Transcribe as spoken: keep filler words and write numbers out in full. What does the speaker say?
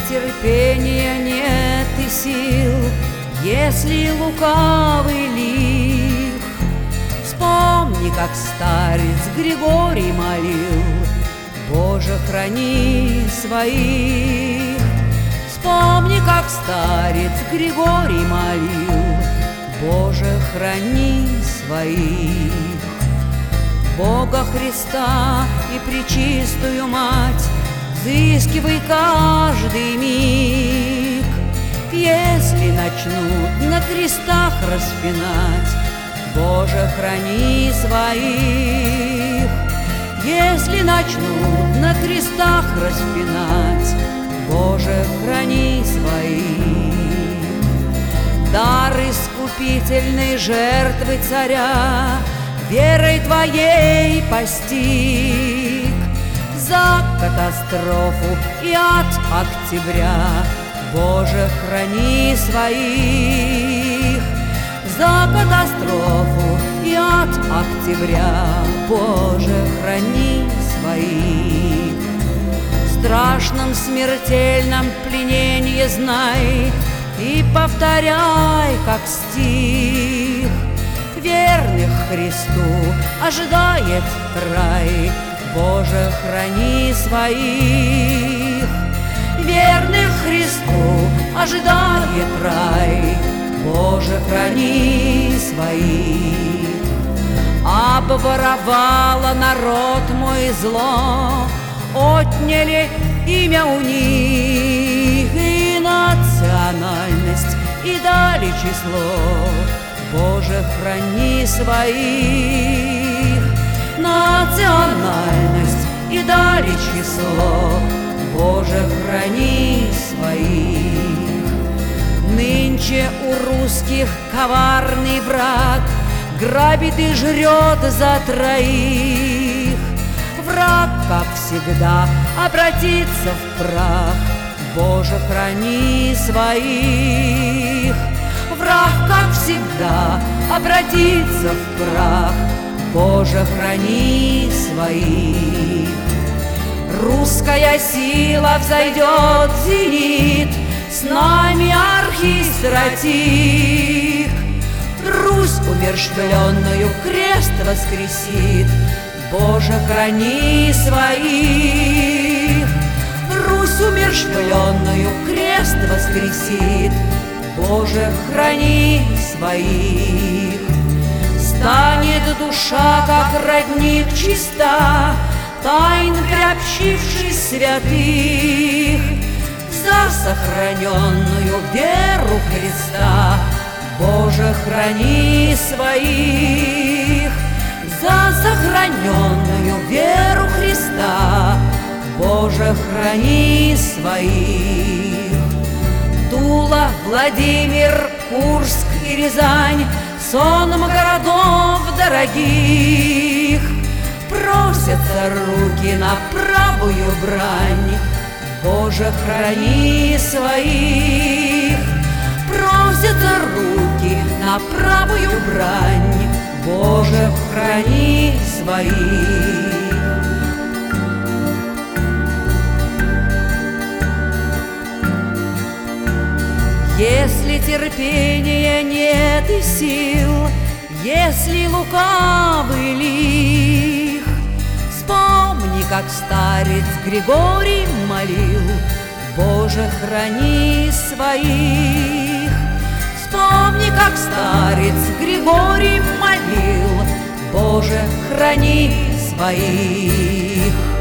терпения нет и сил, если лукавый лих, вспомни, как старец Григорий молил: Боже, храни своих. Вспомни, как старец Григорий молил: Боже, храни своих. Бога Христа и пречистую Мать взыскивай каждый миг. Если начнут на крестах распинать, Боже, храни своих. Если начнут на крестах распинать, Боже, храни своих. Дар искупительной жертвы царя верой Твоей постиг. За катастрофу и ад октября, Боже, храни своих. За катастрофу и ад октября, Боже, храни своих. В страшном смертельном пленении знай и повторяй, как стих: верных Христу ожидает рай, Боже, храни своих. Верных Христу ожидает рай, Боже, храни своих. Обворовала народ мой зло, отняли имя у них и национальность, и дали число. Боже, храни своих. Национальность и дали число, Боже, храни своих. Нынче у русских коварный враг грабит и жрет за троих. Враг, как всегда, обратится в прах, Боже, храни своих. Враг, как всегда, обратится в прах, Боже, храни своих. Русская сила взойдет в зенит, с нами архистратик. Русь умерщвленную крест воскресит, Боже, храни своих. Русь умерщвленную крест воскресит, Боже, храни своих. Станет душа, как родник, чиста, тайн приобщившись святых. За сохраненную веру Христа, Боже, храни своих. За сохраненную веру Христа, Боже, храни своих. Тула, Владимир, Курск и Рязань, сонм городов дорогих, просятся руки на правую брань, Боже, храни своих. Просятся руки на правую брань, Боже, храни своих. Если терпения нет и сил, если лукавый лих, вспомни, как старец Григорий молил: Боже, храни своих. Вспомни, как старец Григорий молил: Боже, храни своих.